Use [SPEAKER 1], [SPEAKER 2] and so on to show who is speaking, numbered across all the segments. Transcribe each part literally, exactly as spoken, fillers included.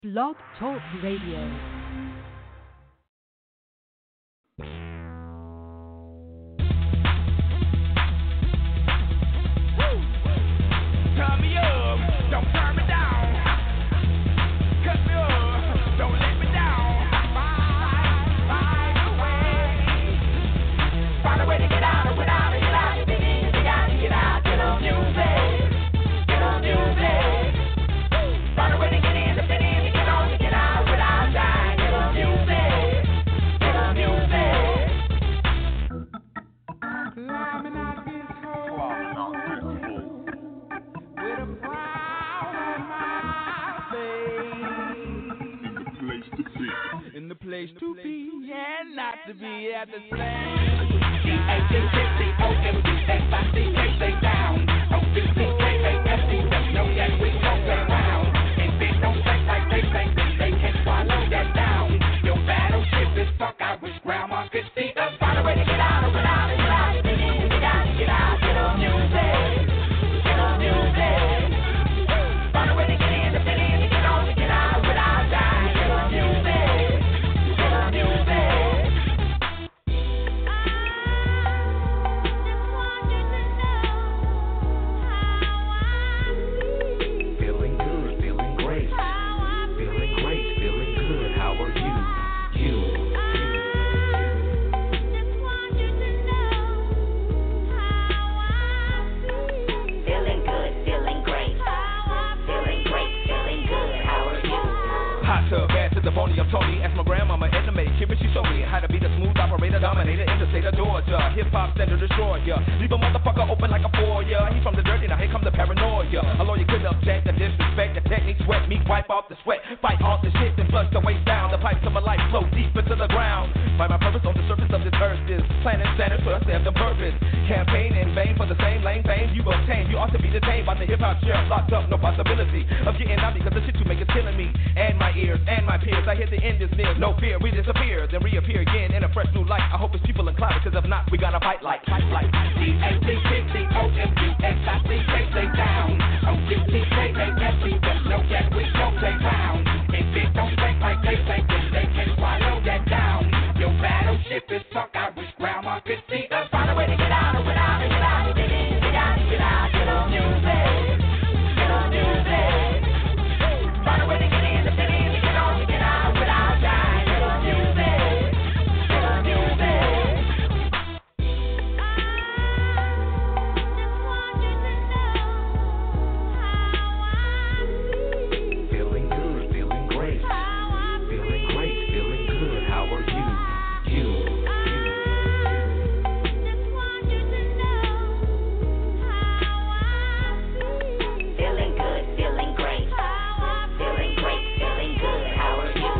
[SPEAKER 1] Blog Talk Radio.
[SPEAKER 2] Turn me up, don't turn me down. Cut me up, don't let me down. Find, find a way. Find a way to get out of without it, get out of it. You gotta get out, get on music. Get on music. Find a way to get in, to fit in, to get on, to get out without dying. Get on music. Get on music. Climbing out this hole. Climbing out this hole. With a frown on my face. In the place to be. In the place to be and not to be at the same. D A T C O M D S I C K stay down. O C C K A S D don't know that we don't play around. And they don't think like they think that they can swallow that down. Your battleship is sunk. I wish grandma could see us. Find a way to get out of it, out of it, out of it. You gotta get out, get on music. Get on music. Find a way to get in, to fit in, to get on, to get out without dying. Get on music. Get on music.
[SPEAKER 3] Feeling good, feeling great. Feeling great, feeling good. How are you? You.
[SPEAKER 4] Feeling good, feeling great. Feeling great, feeling good. How are you?
[SPEAKER 2] Hot tub, bad to the bony, I'm Tony. Ask my grandmama, Edna Mae, Kibble, she showed me how to be the smooth operator, dominator in the state of Georgia. Hip hop center destroyer. Leave a motherfucker open like a foyer. He from the dirty, now here comes the paranoia. A lawyer couldn't object, the disrespect, the technique, sweat me, wipe off the sweat, fight off the shit, then flush the waste down. The pipes of my life flow deep into the ground. Find my purpose on the surface of this earth is planet center for us to have the purpose. Campaign in vain for the same lame fame you obtain. You ought to be detained by the hip hop sheriff, locked up, no possibility of getting out because the shit you make is killing me and my ears and my peers. I hear the end is near, no fear, we disappear, then reappear again in a fresh new light. I hope it's people inclined, because if not, we gotta fight like, fight like. D A T C C O M U S I C K stay down. O C C K A S D just know that we don't play round. If it don't think like they think, then they can swallow that down. Your battleship is sunk, I wish grandma could see us. Find a way to get out of it, out of it, out of it. You gotta get out, get on music. Get on music. Find a way to get in, to fit in, to get on, to get out without dying. Get on music. Get on music.
[SPEAKER 3] Feeling good, feeling great. Feeling great, feeling good. How are you? You.
[SPEAKER 4] Feeling good, feeling great. Feeling great, feeling good. How are you?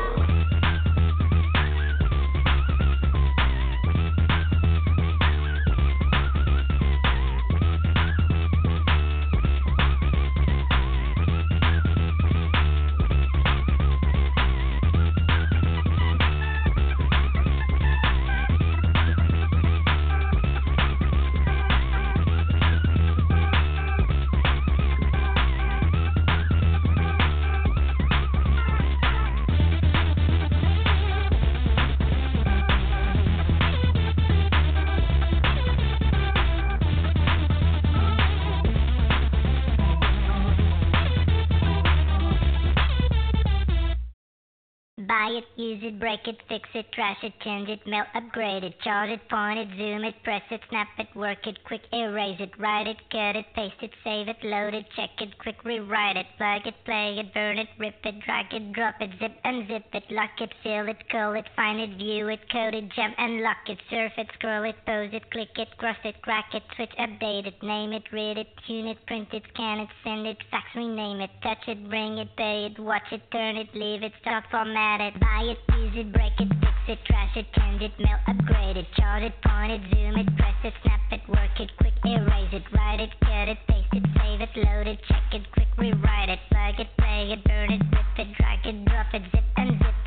[SPEAKER 4] Buy it, use it, break it, fix it, trash it, change it, mail, upgrade it, charge it, point it, zoom it, press it, snap it, work it, quick erase it, write it, cut it, paste it, save it, load it, check it, quick rewrite it, plug it, play it, burn it, rip it, drag it, drop it, zip, unzip it, lock it, seal it, call it, find it, view it, code it, jump and lock it, surf it, scroll it, pose it, click it, cross it, crack it, switch, update it, name it, read it, tune it, print it, scan it, send it, fax, rename it, touch it, bring it, pay it, watch it, turn it, leave it, stop, format it, buy it, use it, break it, fix it, trash it, change it, mail, upgrade it, chart it, point it, zoom it, press it, snap it, work it, quick erase it, write it, cut it, paste it, save it, load it, check it, quick rewrite it, plug it, play it, burn it, rip it, drag it, drop it, zip unzip it, lock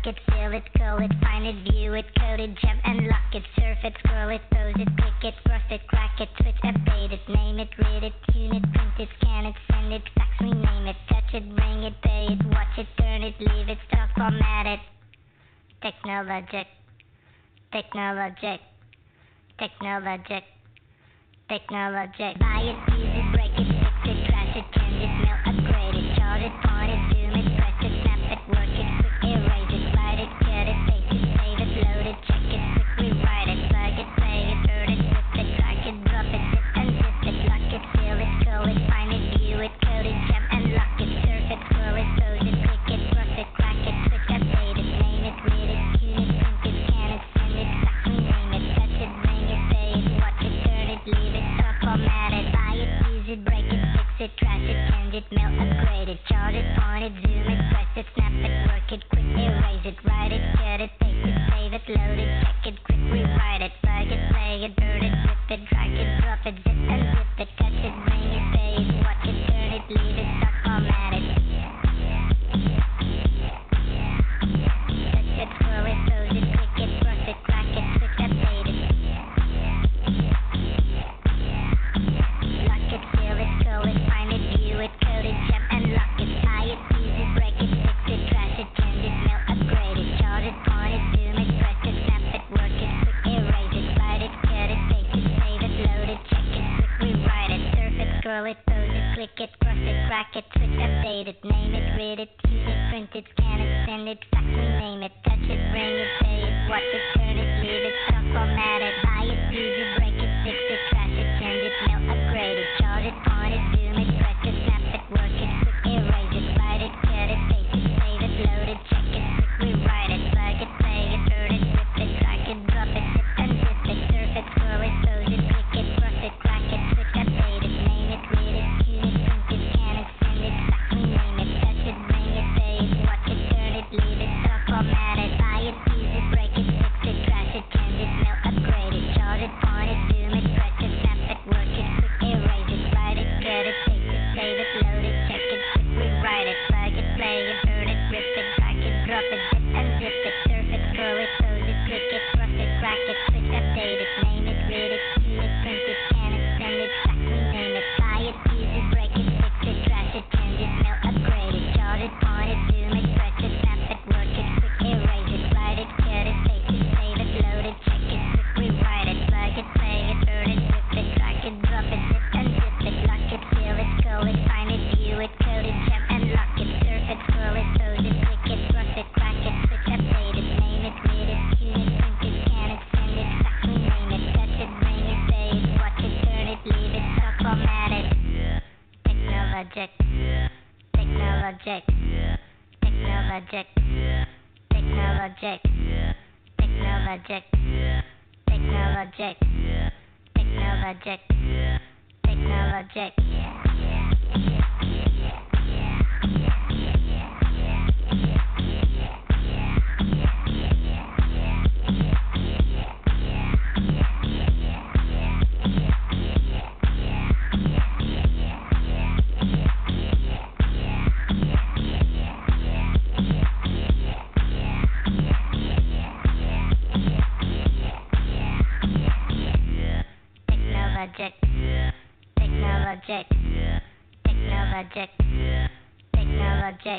[SPEAKER 4] it, feel it, call it, find it, view it, code it, jump and lock it, surf it, scroll it, pose it, click it, cross it, crack it, switch, update it, name it, read it, tune it, print it, scan it, send it, fax, rename it, touch it, bring it, pay it, watch it, turn it, leave it, stock, format it. Technologic, technologic, technologic, technologic. Buy it, use it, break it, fix it, trash it, change it, mail, upgrade it, chart it, point it, zoom it, press it, snap it, work it, quick erase it, write it, cut it, paste it, save it, load it, check it, quick rewrite it, plug it, play it, burn it, rip it, drag it, drop it, zip and zip it, lock it, fill it, call it, find it, view it, code it, jump and lock it, surf it, scroll it, pose it, click it, cross it, crack it, switch, update it, name it, read it, tune it, print it, scan it, send it, fax, rename it, touch it, bring it, pay it, watch it, turn it, leave it, stock, format it, buy it, use it, break it, fix it, trash it, change it, mail, upgrade it, chart it, point it, zoom it, press it, snap it, work it, quick erase it, write it, cut it, paste it, save it, load it, check it, quick rewrite it, plug it, play it, burn it, rip it, drag it, drop it, zip and zip it, touch it, bring it, pay it, watch it, turn it, leave it, stock, format it. Touch it, scroll it, pose it, click it, cross it, crack it, switch, update it. Lock it, fill it, call it, find it, view it, code it, jump and lock it, buy it, use it, break it, fix it, trash it, change it, mail, upgrade it, chart it, point it, zoom it, press it, snap it, work it, quick erase it, write it, cut it, paste it, save it, load it, check it, quick rewrite it, surf it, scroll it, pose it, click it, cross it, crack it, switch, update it, name it, read it, tune it, print it, scan it, send it, fax, rename it, touch it, bring it, pay it, watch it, turn it, leave it, stock, format it, buy it, use it, break it, fix it, trash it, change it, mail, upgrade it, chart it, point it, zoom it, press it, snap it, work it, quick erase it, write it, cut it, paste it, save it, load it, check it, quick rewrite it, plug it, play it, burn it, rip it, drag it, drop it, zip and zip it, surf it, scroll it, pose it, click it, cross it, crack it, switch, update it, name it, read it, tune it, print it, scan it, send it, fax, rename it, touch it, bring it, pay it, watch it, turn it, leave it, stock, format it, buy it, use it, break it, fix it, trash it, change it, mail, upgrade it, chart it, point it, zoom it, press it, snap it, work it, quick erase it, write it, cut it, paste it, save it, load it, check it, quick rewrite it, plug it, play it, burn it, rip it, drag it, drop it, zip and zip it, surf it, scroll it, pose it, click it, cross it, crack it, switch, update it, name it, read it, tune it, print it, scan it, send it, fax, rename it, buy it, use it, break it, fix it, trash it, change it, mail, upgrade it, chart it, point it, zoom it, press it, snap it, work it, quick erase it, write it, cut it, paste it, save it, load it, check it, quick rewrite it, plug it, play it, burn it, rip it, drag it, drop it, zip and zip it, lock it, fill it, call it, find it, view it, code it, jump and lock it, surf it, scroll it, pose it, click it, cross it, crack it, switch, update it, name it, read it, tune it, print it, scan it, send it, fax, rename it, touch it, bring it, pay it, watch it, turn it, leave it, stock, format it. Technologic, technologic, technologic, technologic, technologic, technologic, technologic, technologic. Technologic, technologic, technologic, technologic.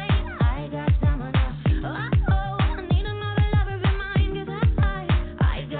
[SPEAKER 5] I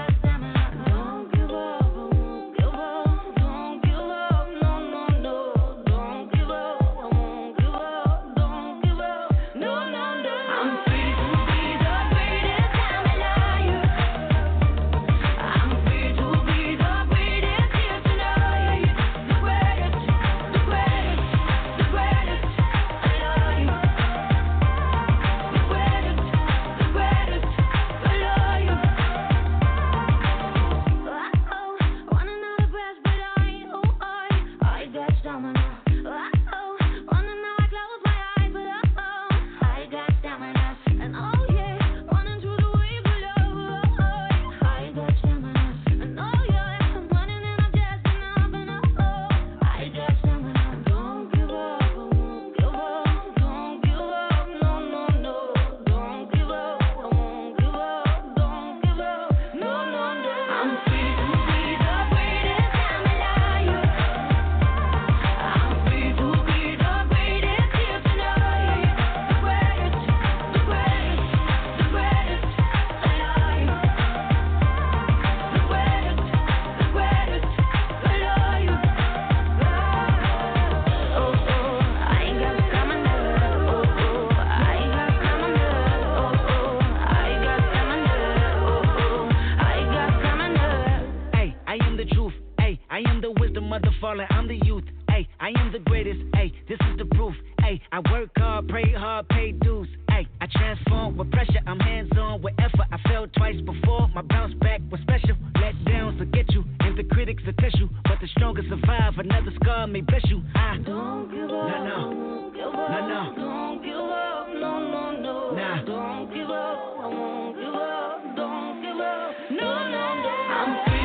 [SPEAKER 5] mother falling, I'm the youth. Ay, I am the greatest. Ay, this is the proof. Ay, I work hard, pray hard, pay dues. Ay, I transform with pressure. I'm hands on with effort. I fell twice before. My bounce back was special. Let downs will get you, and the critics will test you. But the strongest survive. Another scar may bless you. I don't give up. No, no. Don't give up. No, no. Don't give up. No, no, no. Nah. Don't give up. I won't give up. Don't give up. No, no, no. I'm free.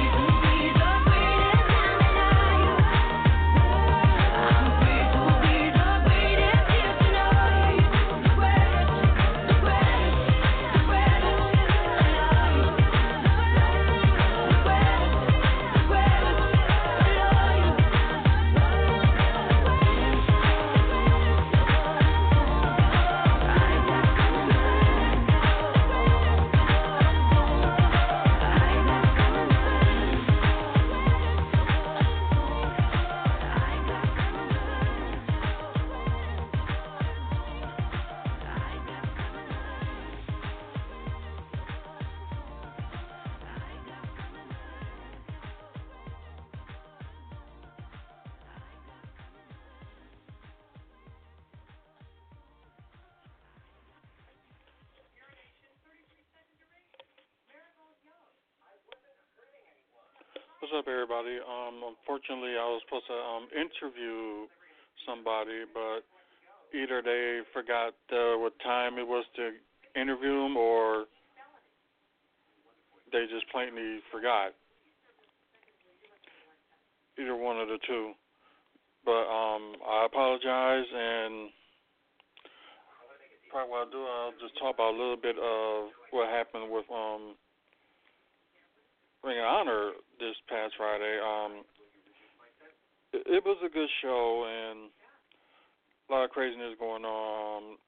[SPEAKER 6] What's up, everybody? Um, unfortunately, I was supposed to um, interview somebody, but either they forgot uh, what time it was to interview them, or they just plainly forgot. Either one of the two. But um, I apologize, and probably what I'll do, I'll just talk about a little bit of what happened with um, Ring of Honor this past Friday. Um, it, it was a good show, and a lot of craziness going on. Um,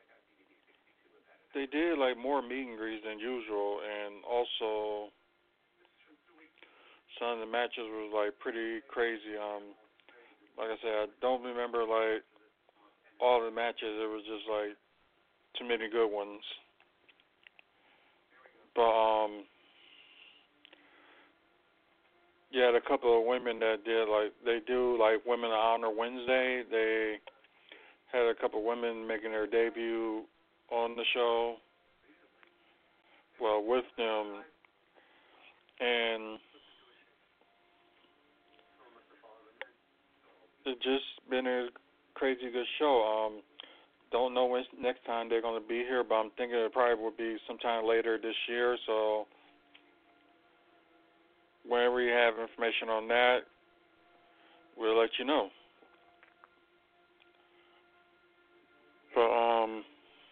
[SPEAKER 6] they did like more meet and greets than usual, and also some of the matches was like pretty crazy. Um, like I said, I don't remember like all the matches. It was just like too many good ones. But um. Yeah, a couple of women that did, like, they do, like, Women of Honor Wednesday. They had a couple of women making their debut on the show, well, with them. And it's just been a crazy good show. Um, don't know when next time they're going to be here, but I'm thinking it probably will be sometime later this year, so whenever we have information on that, we'll let you know. But um,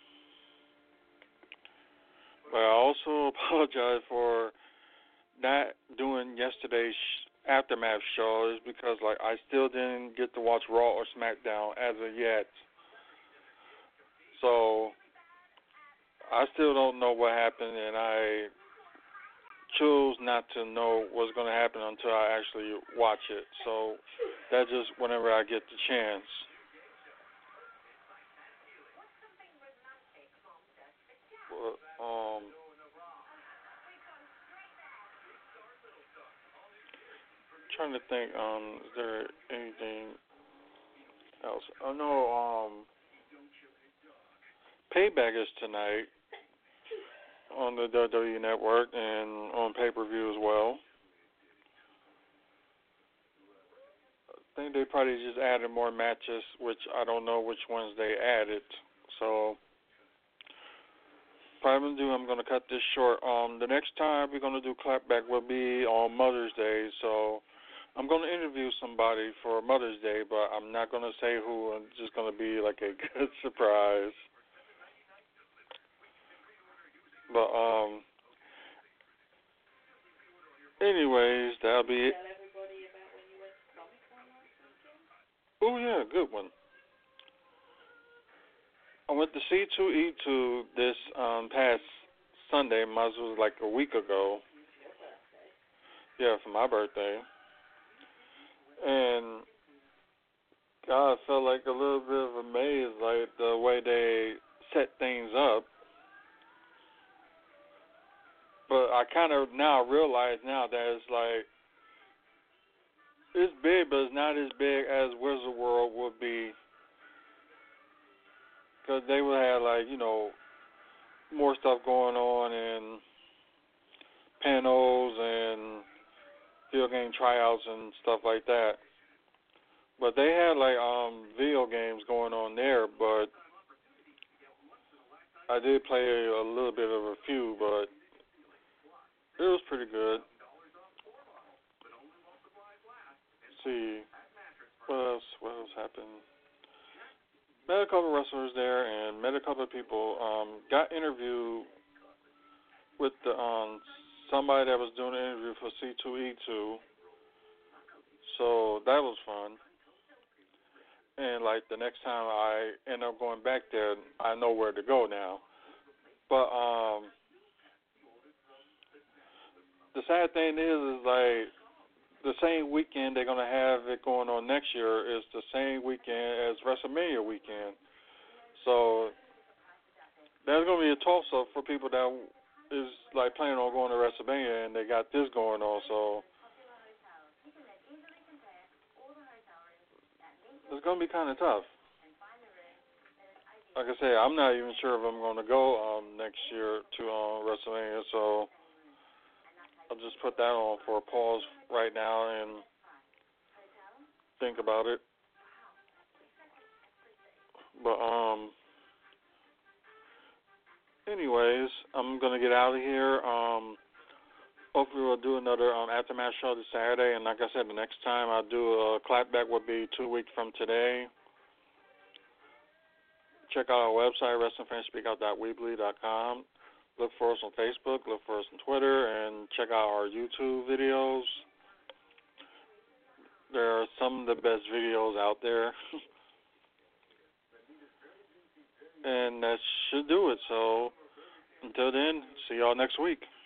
[SPEAKER 6] but I also apologize for not doing yesterday's aftermath show, is because like I still didn't get to watch Raw or SmackDown as of yet. So I still don't know what happened, and I choose not to know what's going to happen until I actually watch it. So that's just whenever I get the chance. But, um, trying to think, um, is there anything else? I know, um, Payback is tonight on the W W E Network and on pay-per-view as well. I think they probably just added more matches, which I don't know which ones they added. So, probably do. I'm going to cut this short. Um, the next time we're going to do Clapback will be on Mother's Day. So, I'm going to interview somebody for Mother's Day, but I'm not going to say who. It's just going to be like a good surprise. But, um, anyways, that'll be it. Oh, yeah, good one. I went to C two E two this um, past Sunday. Mine was like a week ago. Yeah, for my birthday. And God, I felt like a little bit of a maze, like the way they set things up. But I kind of now realize now that it's like it's big, but it's not as big as Wizard World would be. Because they would have, like, you know, more stuff going on and panels and video game tryouts and stuff like that. But they had, like, um, video games going on there, but I did play a little bit of a few, but it was pretty good. Let's see, what else, what else happened? Met a couple of wrestlers there and met a couple of people. Um, got interviewed with the, um, somebody that was doing an interview for C two E two. So that was fun. And, like, the next time I end up going back there, I know where to go now. But um, the sad thing is, is, like, the same weekend they're going to have it going on next year is the same weekend as WrestleMania weekend. So there's going to be a toss-up for people that is, like, planning on going to WrestleMania, and they got this going on. So it's going to be kind of tough. Like I say, I'm not even sure if I'm going to go um, next year to um, WrestleMania, so I'll just put that on for a pause right now and think about it. But, um, anyways, I'm going to get out of here. Um, hopefully we'll do another um, Aftermath show this Saturday, and like I said, the next time I do a clapback will be two weeks from today. Check out our website, wrestling fans speak out dot weebly dot com. Look for us on Facebook, look for us on Twitter, and check out our YouTube videos. There are some of the best videos out there. And that should do it. So until then, see y'all next week.